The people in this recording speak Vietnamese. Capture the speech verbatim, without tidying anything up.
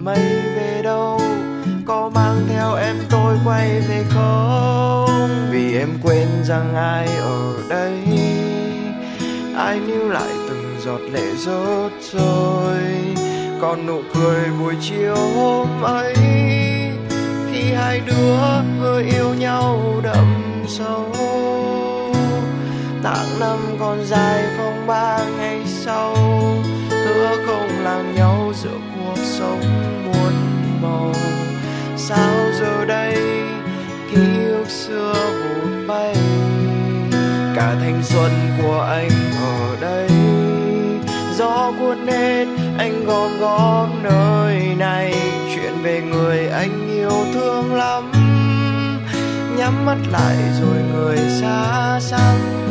mây về đâu, có mang theo em tôi quay về không? Vì em quên rằng ai ở đây, ai níu lại từng giọt lệ rớt rơi, còn nụ cười buổi chiều hôm ấy khi hai đứa hứa yêu nhau đậm sâu. Tháng năm còn dài phong ba ngày sau, hứa không làm nhau giữa cuộc sống muôn màu. Sao giờ đây ký ức xưa vụt bay, cả thanh xuân của anh ở đây. Gió cuốn hết anh gom góp nơi này, chuyện về người anh yêu thương lắm. Nhắm mắt lại rồi người xa xăm,